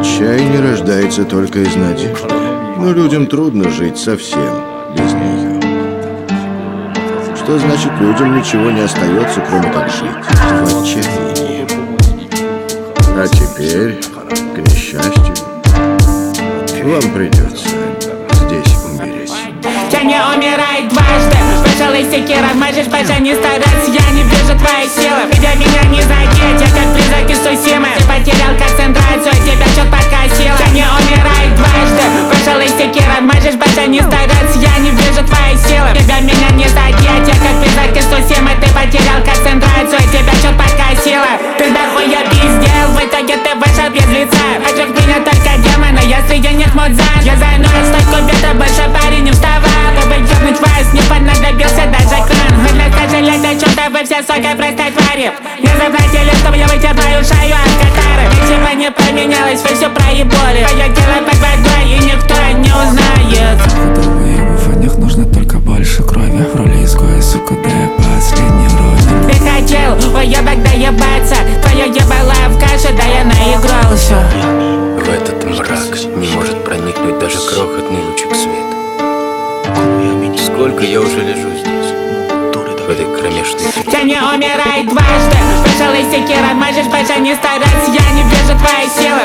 Отчаяние рождается только из надежды, но людям трудно жить совсем без нее. Что значит, людям ничего не остается, кроме как жить в отчаянии? А теперь, к несчастью, вам придется здесь умереть. Я не умираю дважды. Пожалуй, секира, можешь больше не стараться. Я не вижу твоей силы. Видя меня не задеть, я как призрак из Сусимы. Ты потерял концентрацию, тебя чё подкосило. Я не умираю дважды. Пожалуй, секира, можешь больше не стараться. Я не вижу твоей силы. Тебя меня не задеть, я как призрак из Сусимы. Ты потерял концентрацию, тебя чё подкосило. Ты дохуя пиздел, в итоге ты вышел без лица. Вокруг меня только демоны, я среди них мудзан. Я занял стойку бета, больше парень не вставал. Чтобы ёбнуть вас, не понадобился даже кран. Вы для сожалеть о чем-то, вы все сука простой твари. Не заплатили, чтобы я вытираю шею от катары. Ничего не поменялось, вы все проебали. Твое тело под водой и никто не узнает. В них нужно только больше крови. В роли изгоя, сука, да я последний родин. Ты хотел уебок доебаться. Твое ебало в каше, да я наигрался. В этот мрак не может проникнуть даже крохотный лучик света. Сколько я уже лежу здесь, в этой кромешной тьме. Я не умираю дважды. Пожалуй, секира, можешь больше не стараться. Я не вижу твоей силы.